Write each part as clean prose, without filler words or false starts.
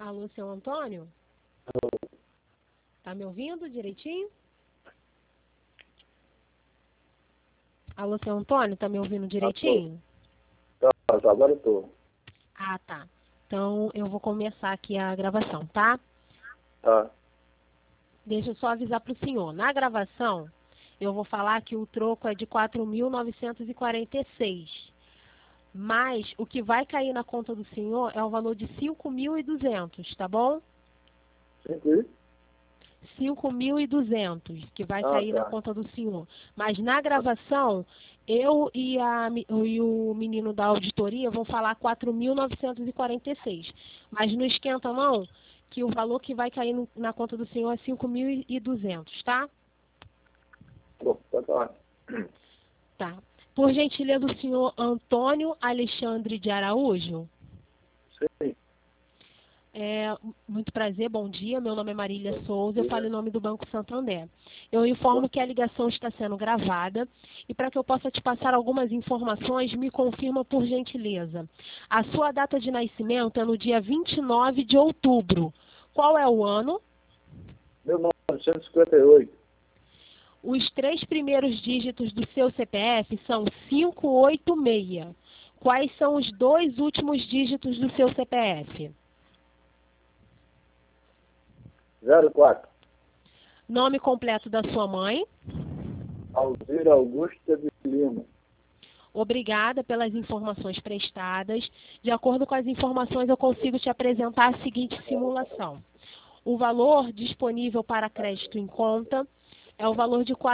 Alô, seu Antônio? Tá me ouvindo direitinho? Alô, seu Antônio, tá me ouvindo direitinho? Agora eu tô. Ah, tá. Então, eu vou começar aqui a gravação, tá? Tá. Deixa eu só avisar para o senhor. Na gravação, eu vou falar que o troco é de 4.946. Mas o que vai cair na conta do senhor é o valor de 5.200, tá bom? Sim. 5.200, que vai cair na Tá. conta do senhor. Mas na gravação, eu e o menino da auditoria vão falar 4.946. Mas não esquenta não, que o valor que vai cair na conta do senhor é 5.200, tá? Tá. Tá. Por gentileza, o senhor Antônio Alexandre de Araújo? Sim. Muito prazer, bom dia. Meu nome é Marília Souza, eu falo em nome do Banco Santander. Eu informo que a ligação está sendo gravada e para que eu possa te passar algumas informações, me confirma por gentileza. A sua data de nascimento é no dia 29 de outubro. Qual é o ano? 1958. Os 3 primeiros dígitos do seu CPF são 586. Quais são os 2 últimos dígitos do seu CPF? 04. Nome completo da sua mãe? Alzira Augusta de Lima. Obrigada pelas informações prestadas. De acordo com as informações, eu consigo te apresentar a seguinte simulação. O valor disponível para crédito em conta é o valor de R$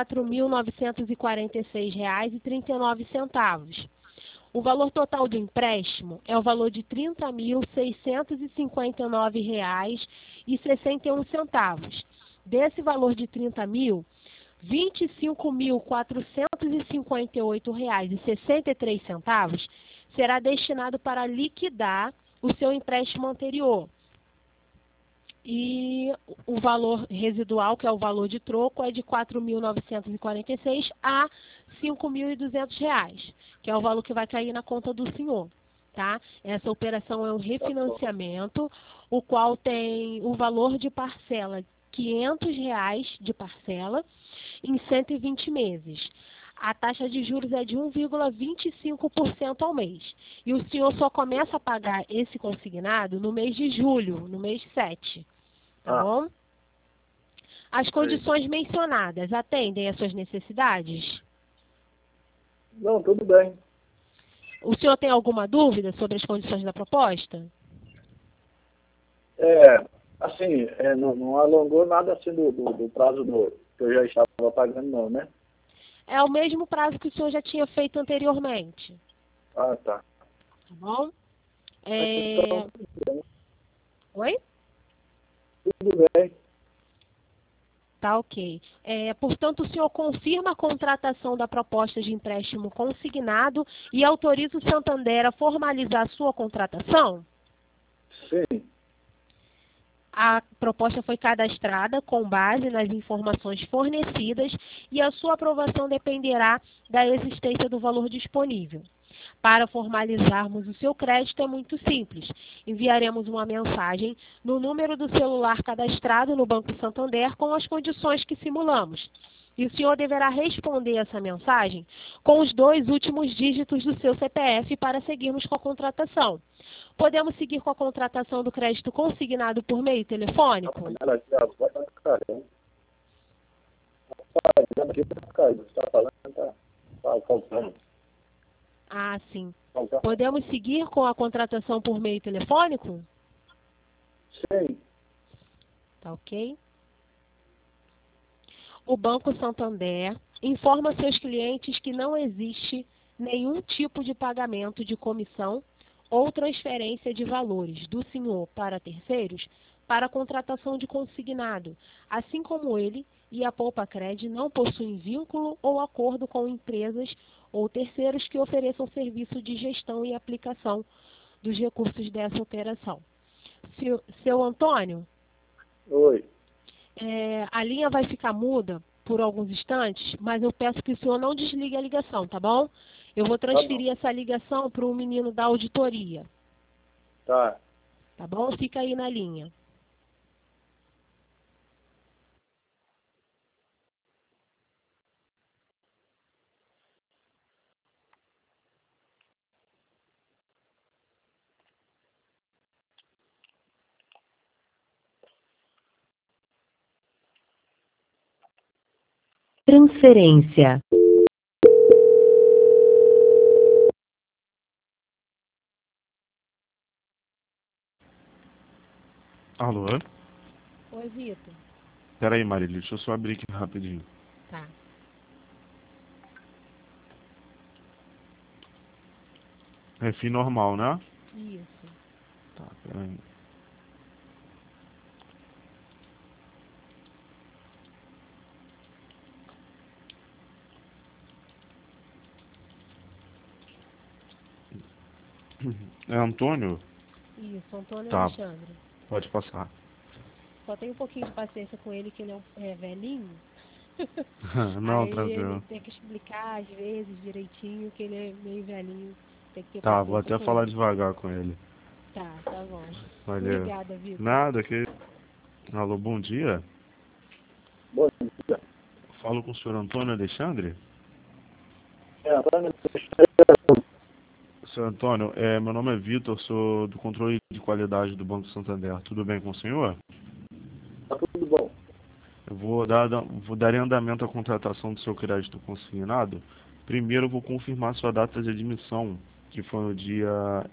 4.946,39. O valor total do empréstimo é o valor de R$ 30.659,61. Desse valor de 30 mil, R$ 25.458,63 será destinado para liquidar o seu empréstimo anterior. E o valor residual, que é o valor de troco, é de R$ 4.946 a R$ 5.200, que é o valor que vai cair na conta do senhor. Tá? Essa operação é um refinanciamento, o qual tem o valor de parcela, R$ 500 de parcela, em 120 meses. A taxa de juros é de 1,25% ao mês. E o senhor só começa a pagar esse consignado no mês de julho, no mês 7. Tá bom? As condições mencionadas atendem às suas necessidades? Não, tudo bem. O senhor tem alguma dúvida sobre as condições da proposta? Não alongou nada assim do prazo que eu já estava pagando, não, né? É o mesmo prazo que o senhor já tinha feito anteriormente. Tá. Tá bom? Então, tudo bem. Oi? Tudo bem. Tá ok. Portanto, o senhor confirma a contratação da proposta de empréstimo consignado e autoriza o Santander a formalizar a sua contratação? Sim. A proposta foi cadastrada com base nas informações fornecidas e a sua aprovação dependerá da existência do valor disponível. Para formalizarmos o seu crédito é muito simples. Enviaremos uma mensagem no número do celular cadastrado no Banco Santander com as condições que simulamos. E o senhor deverá responder essa mensagem com os 2 últimos dígitos do seu CPF para seguirmos com a contratação. Podemos seguir com a contratação do crédito consignado por meio telefônico? Ah, sim. Podemos seguir com a contratação por meio telefônico? Sim. Tá ok. O Banco Santander informa seus clientes que não existe nenhum tipo de pagamento de comissão ou transferência de valores do senhor para terceiros para a contratação de consignado, assim como ele e a Poupacred não possuem vínculo ou acordo com empresas ou terceiros que ofereçam serviço de gestão e aplicação dos recursos dessa operação. Seu Antônio? Oi. A linha vai ficar muda por alguns instantes, mas eu peço que o senhor não desligue a ligação, tá bom? Eu vou transferir essa ligação para o menino da auditoria. Tá. Tá bom? Fica aí na linha. Transferência. Alô? Oi, Vitor. Peraí, Marília, deixa eu só abrir aqui rapidinho. Tá. Refim normal, né? Isso. Tá, peraí. É Antônio? Isso, Antônio Tá, Alexandre. pode passar. Só tem um pouquinho de paciência com ele, que ele é velhinho. Não, Aí ele tranquilo. tem que explicar, às vezes, direitinho, que ele é meio velhinho. Tem que ter Tá, vou paciência até com falar ele. devagar com ele. Tá bom. Valeu. Obrigada, Vitor. Nada, que... Alô, bom dia. Bom dia. Falo com o senhor Antônio Alexandre? Antônio, Senhor Antônio, meu nome é Vitor, sou do controle de qualidade do Banco Santander. Tudo bem com o senhor? tá tudo bom. Eu vou dar andamento à contratação do seu crédito consignado. Primeiro, eu vou confirmar sua data de admissão, que foi no dia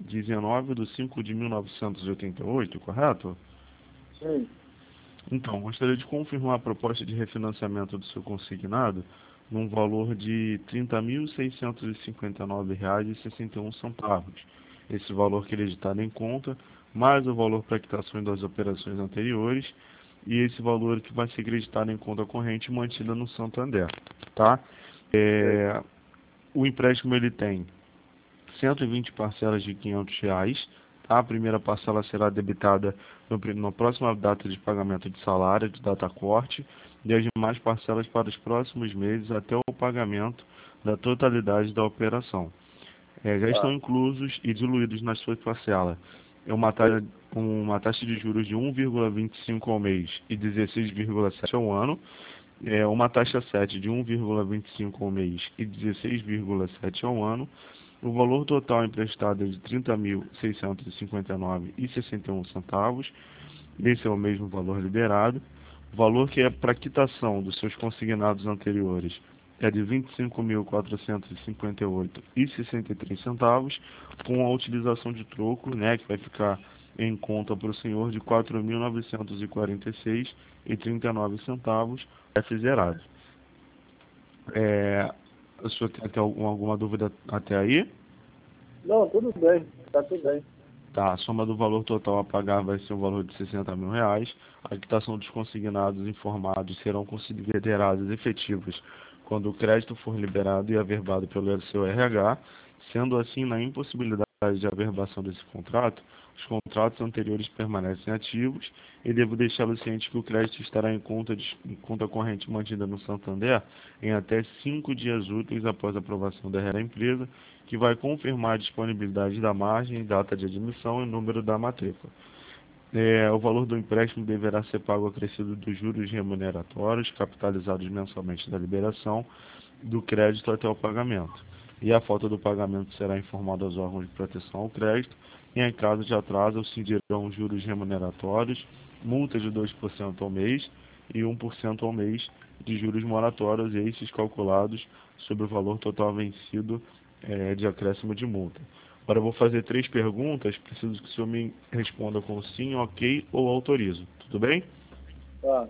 19/5/1988, correto? Sim. Então, gostaria de confirmar a proposta de refinanciamento do seu consignado num valor de R$ 30.659,61. Esse valor creditado em conta, mais o valor para quitação das operações anteriores, e esse valor que vai ser creditado em conta corrente mantida no Santander, tá? O empréstimo ele tem 120 parcelas de R$ 500, tá? A primeira parcela será debitada na próxima data de pagamento de salário, de data corte, e as demais parcelas para os próximos meses até o pagamento da totalidade da operação. Já estão Tá. inclusos e diluídos nas suas parcelas. Uma taxa de juros de 1,25 ao mês e 16,7 ao ano, uma taxa 7 de 1,25 ao mês e 16,7 ao ano. O valor total emprestado é de R$ 30.659,61. Esse é o mesmo valor liberado. O valor que é para quitação dos seus consignados anteriores é de R$ 25.458,63, com a utilização de troco, né, que vai ficar em conta para o senhor de R$ 4.946,39, F zerado. O senhor tem alguma dúvida até aí? Não, tudo bem. Tá tudo bem. Tá, a soma do valor total a pagar vai ser o valor de R$ 60 mil. A quitação dos consignados informados serão consideradas efetivas quando o crédito for liberado e averbado pelo seu RH. Sendo assim, na impossibilidade de averbação desse contrato, os contratos anteriores permanecem ativos, e devo deixá-lo ciente que o crédito estará em conta corrente mantida no Santander em até 5 dias úteis após a aprovação da empresa, que vai confirmar a disponibilidade da margem, data de admissão e número da matrícula. O valor do empréstimo deverá ser pago acrescido dos juros remuneratórios, capitalizados mensalmente da liberação do crédito até o pagamento. E a falta do pagamento será informada aos órgãos de proteção ao crédito, e em caso de atraso, incidirão juros remuneratórios, multa de 2% ao mês e 1% ao mês de juros moratórios, e estes calculados sobre o valor total vencido de acréscimo de multa. Agora eu vou fazer 3 perguntas, preciso que o senhor me responda com sim, ok ou autorizo. Tudo bem? Tá.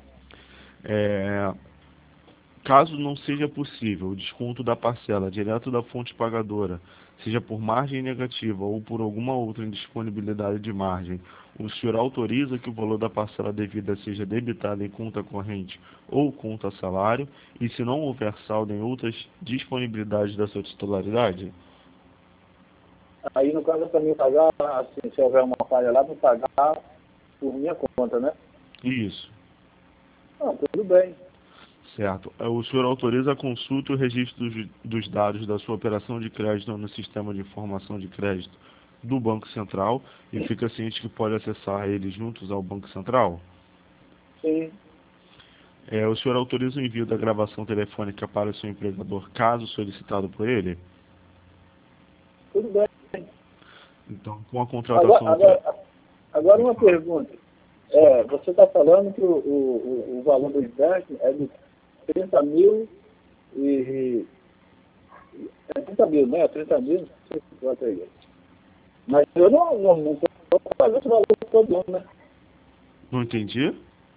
Caso não seja possível o desconto da parcela direto da fonte pagadora, seja por margem negativa ou por alguma outra indisponibilidade de margem, o senhor autoriza que o valor da parcela devida seja debitado em conta corrente ou conta salário, e se não houver saldo em outras disponibilidades da sua titularidade? Aí, no caso, para mim pagar, assim, se houver uma falha lá, para pagar por minha conta, né? Isso. Não, tudo bem. Certo. O senhor autoriza a consulta e o registro dos dados da sua operação de crédito no sistema de informação de crédito do Banco Central e fica ciente que pode acessar eles juntos ao Banco Central? Sim. O senhor autoriza o envio da gravação telefônica para o seu empregador, caso solicitado por ele? Tudo bem. Então, com a contratação... Agora uma pergunta. Você está falando que o valor do empréstimo é de 30 mil e... É 30 mil, né? 30 mil, não sei quanto é isso. Mas eu não estou pagando esse valor todo, né? Não entendi?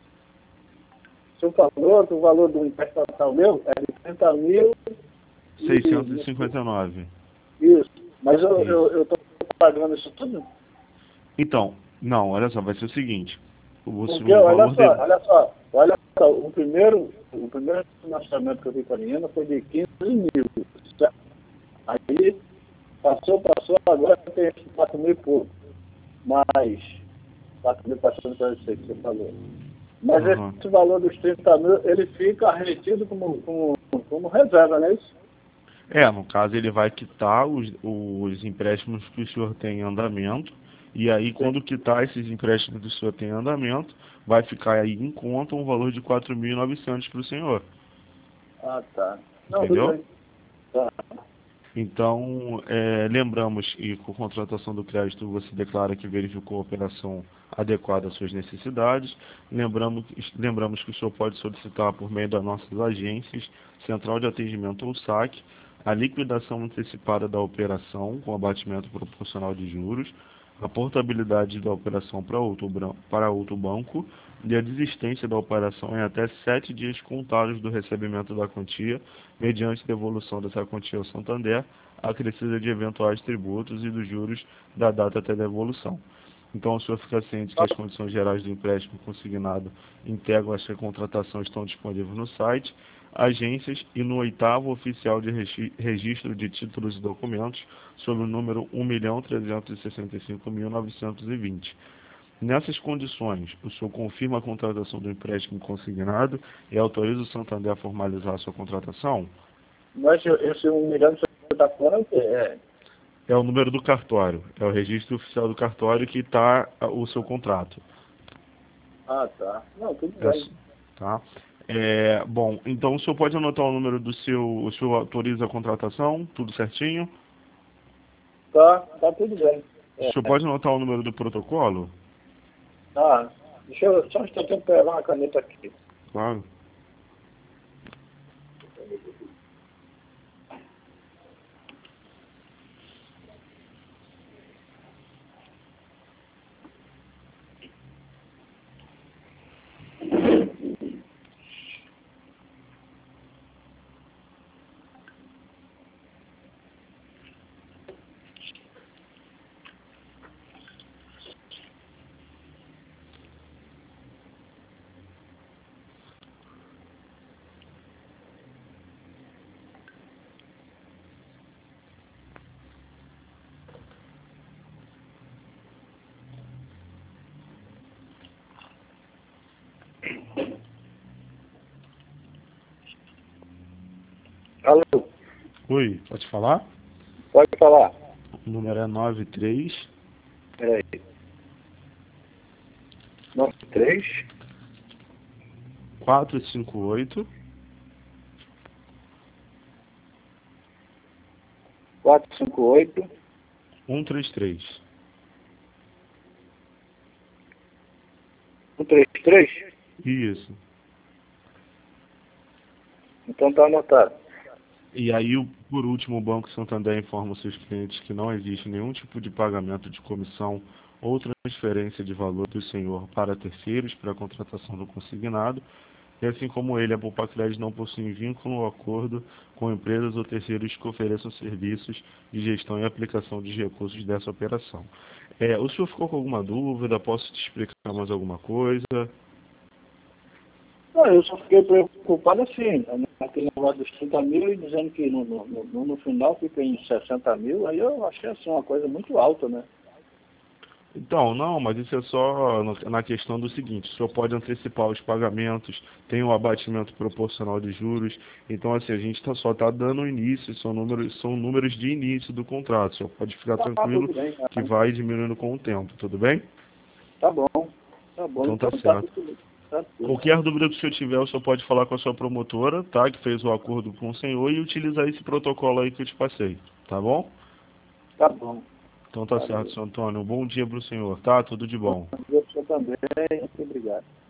O senhor falou que o valor do empréstimo meu é de 30 mil... 659. Isso. Mas eu estou pagando isso tudo? Então, não, olha só, vai ser o seguinte. Porque, olha só, o primeiro financiamento que eu vi com a menina foi de 15 mil. Certo? Aí, passou, agora tem 4 mil e pouco. Mais 4.446 que você falou. Mas esse valor dos 30 mil, ele fica retido como reserva, não é isso? No caso, ele vai quitar os empréstimos que o senhor tem em andamento. E aí, quando quitar esses empréstimos que o senhor tem em andamento, vai ficar aí em conta um valor de 4.900 para o senhor. Ah, tá. Não, entendeu? Tudo bem. Tá. Então, lembramos que com a contratação do crédito você declara que verificou a operação adequada às suas necessidades. Lembramos que o senhor pode solicitar por meio das nossas agências, Central de Atendimento ou SAC, a liquidação antecipada da operação com abatimento proporcional de juros, a portabilidade da operação para outro banco e a desistência da operação em até 7 dias contados do recebimento da quantia, mediante devolução dessa quantia ao Santander, acrescida de eventuais tributos e dos juros da data até devolução. Então, o senhor fica ciente que as condições gerais do empréstimo consignado integram essa contratação estão disponíveis no site, agências e no 8º oficial de registro de títulos e documentos, sob o número 1.365.920. Nessas condições, o senhor confirma a contratação do empréstimo consignado e autoriza o Santander a formalizar a sua contratação? Mas esse 1 milhão que você está falando é o número do cartório, é o registro oficial do cartório que está o seu contrato. Ah, tá. Não, tudo bem. Tá? Bom, então o senhor pode anotar o número do o senhor autoriza a contratação, tudo certinho? Tá tudo bem. O senhor pode anotar o número do protocolo? Deixa eu só tentando pegar uma caneta aqui. Claro. Alô? Oi, pode falar? Pode falar. O número é 93... Peraí. 93... 458... 458... 133. 133? Isso. Então tá anotado. E aí, por último, o Banco Santander informa os seus clientes que não existe nenhum tipo de pagamento de comissão ou transferência de valor do senhor para terceiros para a contratação do consignado, e assim como ele, a Poupa-Crédito não possui vínculo ou acordo com empresas ou terceiros que ofereçam serviços de gestão e aplicação de recursos dessa operação. O senhor ficou com alguma dúvida? Posso te explicar mais alguma coisa? Não, eu só fiquei preocupado assim, naquele negócio dos 30 mil e dizendo que no final fica em 60 mil, aí eu achei assim uma coisa muito alta, né? Então, não, mas isso é só na questão do seguinte, o senhor pode antecipar os pagamentos, tem o abatimento proporcional de juros, então assim, a gente só está dando início, são números de início do contrato, o senhor pode ficar tranquilo Tudo bem, que vai diminuindo com o tempo, tudo bem? tá bom, tá bom. Então tá Então certo. tá tudo. Qualquer dúvida que o senhor tiver, o senhor pode falar com a sua promotora, tá, que fez o acordo com o senhor e utilizar esse protocolo aí que eu te passei, tá bom? Tá bom. Então tá certo, senhor Antônio. Um bom dia para o senhor, tá? Tudo de bom. Bom dia pra você também. Muito obrigado.